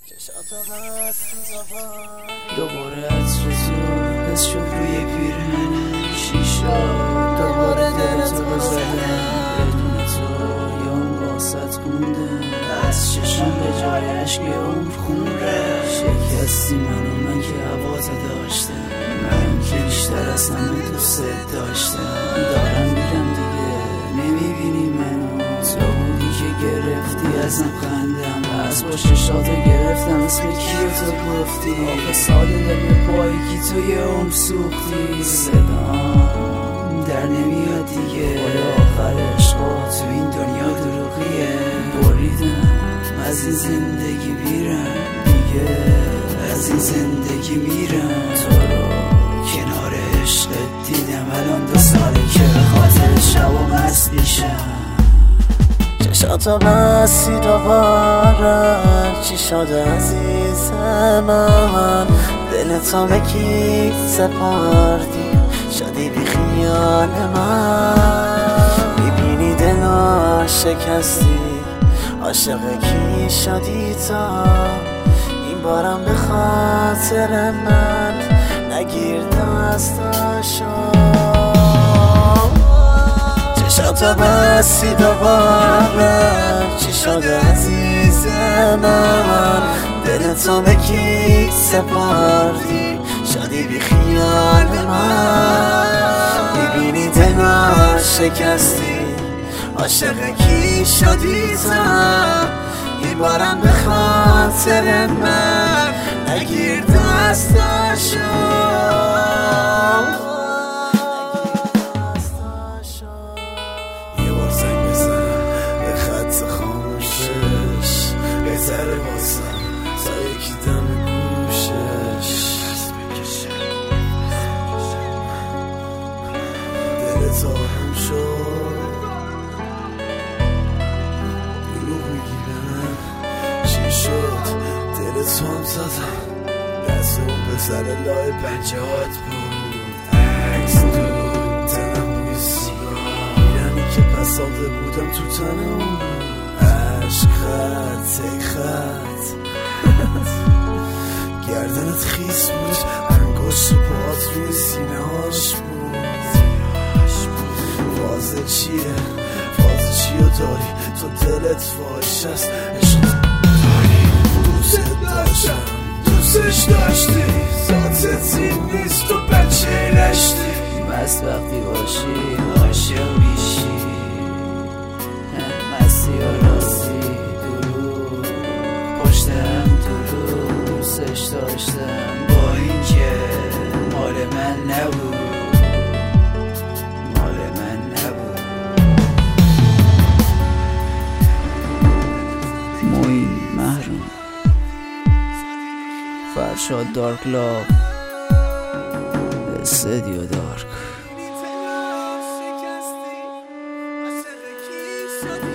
دوباره عطر تو حس شد روی پیرهنه چی شد دوباره دلتو بزدم بدون تو یا اون واسط گونده از چشم به جای عشق عمر خونه شکستی من که هواتو داشتم من که بیشتر از همه دوست داشتم دارم میرم دیگه نمیبینی منو تو بودی که گرفتی ازم خندم از با ششاتو گرفتم اسم کیو تو گفتی آخه ساده دل پایی که توی عمر سوختی صدام در نمیاد دیگه آخر عشقا تو این دنیا دروغیه بریدم از این زندگی میرم دیگه از این زندگی میرم تو رو کنار عشقت دیدم الان 2 ساله که به خاطر شبا مست میشم چشاتو بستی دوباره چی شده عزیز من دلتو به کی سپردی شدی بی خیال من میبینی دلو شکستی عاشق کی شدی تا این بارم به خاطر من نگیر دستاشو چشاتو بستی دوباره چی شده عزیز من دلتو به کی سپردی شدی بی خیال من میبینی دلو شکستی عاشق کی شدی تا این بارم به خاطر من نگیر دستاشو بهتره باسم تا یکی دم گوشش دلت آروم شد دروغ میگی به من چی شد دلت هم زدم دست اون پسر لای پنجهات بود عکس تو تنم بوی سیگار میرمی که پس ساده بودم تو تنم عشق خط ای خط گردنت خیس بود انگشت پاهات روی سینه هاش بود فازه چیه داری تو دلت فاش هست عشق داری دوست داشتم دوستش داشتی ذاتت این نیست تو بچه رشتی مست وقتی باشی عاشق بیشی مستی و راستی درو پشتم درو دوستش داشتم با این که مال من نبود موین محروم فرشاد دارک لاب استدیو دارک